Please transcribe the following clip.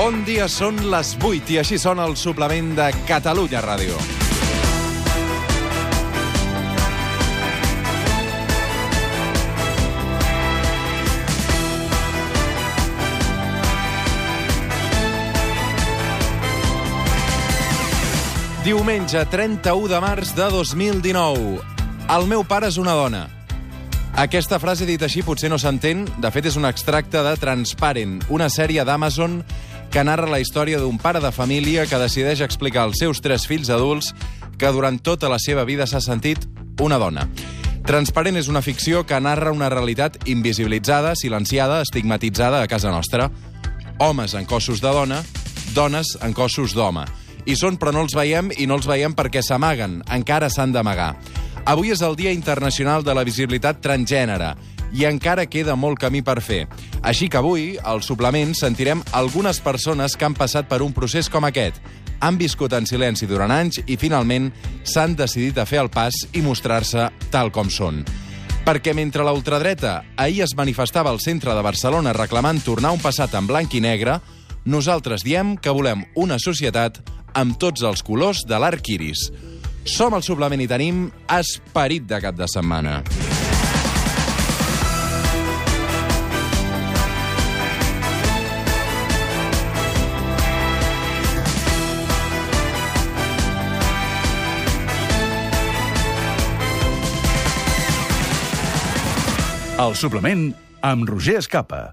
Bon dia, són les 8 i així sona el suplement de Catalunya Ràdio. Diumenge 31 de març de 2019. El meu pare és una dona. Aquesta frase dit així potser no s'entén. De fet, és un extracte de Transparent, una sèrie d'Amazon que narra la història d'un pare de família que decideix explicar als seus 3 fills adults que durant tota la seva vida s'ha sentit una dona. Transparent és una ficció que narra una realitat invisibilitzada, silenciada, estigmatitzada a casa nostra. Homes en cossos de dona, dones en cossos d'home. Hi són, però no els veiem, i no els veiem perquè s'amaguen. Encara s'han d'amagar. Avui és el Dia Internacional de la Visibilitat Transgènere i encara queda molt camí per fer. Així que avui, al suplement, sentirem algunes persones que han passat per un procés com aquest. Han viscut en silenci durant anys i, finalment, s'han decidit a fer el pas i mostrar-se tal com són. Perquè mentre la ultradreta ahir es manifestava al centre de Barcelona reclamant tornar a un passat en blanc i negre, nosaltres diem que volem una societat amb tots els colors de l'arc iris. Som al suplement i tenim esperit de cap de setmana. El suplement amb Roger Escapa.